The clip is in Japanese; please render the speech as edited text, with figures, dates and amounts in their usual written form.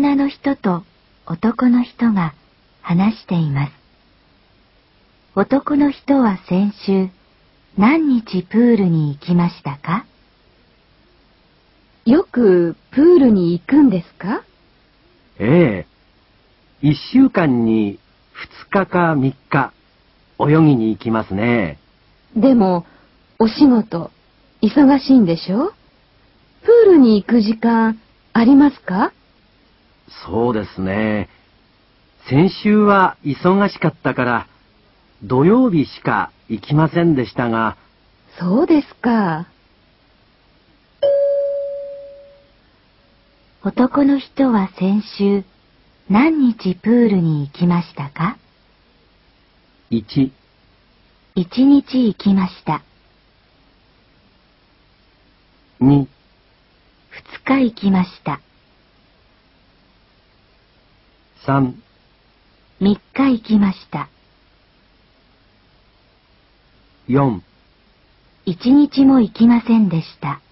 女の人と男の人が話しています。男の人は先週、何日プールに行きましたか？ よくプールに行くんですか？ ええ。1週間に2日か3日、泳ぎに行きますね。 でも、お仕事、忙しいんでしょ？プールに行く時間、ありますか？ そうですね。先週は忙しかったから、土曜日しか行きませんでしたが。 そうですか。 男の人は先週、何日プールに行きましたか？1、1日行きました。2、2日行きました。3、3日行きました。4、1日も行きませんでした。